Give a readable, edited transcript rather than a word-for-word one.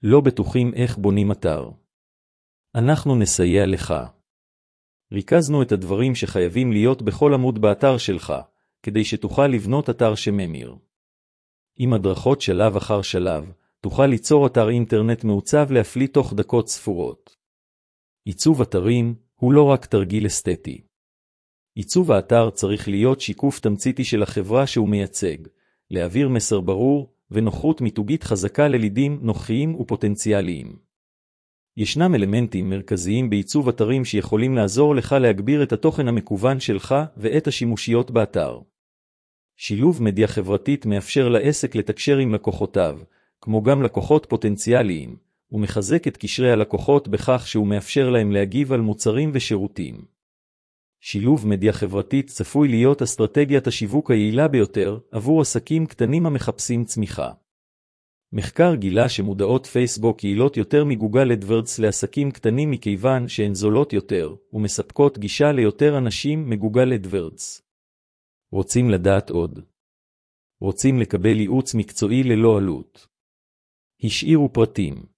לא בטוחים איך בונים אתר? אנחנו נסייע לך. ריכזנו את הדברים שחייבים להיות בכל עמוד באתר שלך, כדי שתוכל לבנות אתר שממיר. עם הדרכות שלב אחר שלב, תוכל ליצור אתר אינטרנט מעוצב להפליא תוך דקות ספורות. עיצוב אתרים הוא לא רק תרגיל אסתטי. עיצוב האתר צריך להיות שיקוף תמציתי של החברה שהוא מייצג, להעביר מסר ברור ונוחות מיתוגית חזקה ללידים נוחיים ופוטנציאליים. ישנם אלמנטים מרכזיים בעיצוב אתרים שיכולים לעזור לך להגביר את התוכן המקוון שלך ואת השימושיות באתר. שילוב מדיה חברתית מאפשר לעסק לתקשר עם לקוחותיו, כמו גם לקוחות פוטנציאליים, ומחזק את קשרי הלקוחות בכך שהוא מאפשר להם להגיב על מוצרים ושירותים. שילוב מדיה חברתית צפוי להיות אסטרטגיית השיווק היעילה ביותר עבור עסקים קטנים המחפשים צמיחה. מחקר גילה שמודעות פייסבוק יעילות יותר מגוגל אדוורדס לעסקים קטנים מכיוון שהן זולות יותר, ומספקות גישה ליותר אנשים מגוגל אדוורדס. רוצים לדעת עוד? רוצים לקבל ייעוץ מקצועי ללא עלות? השאירו פרטים.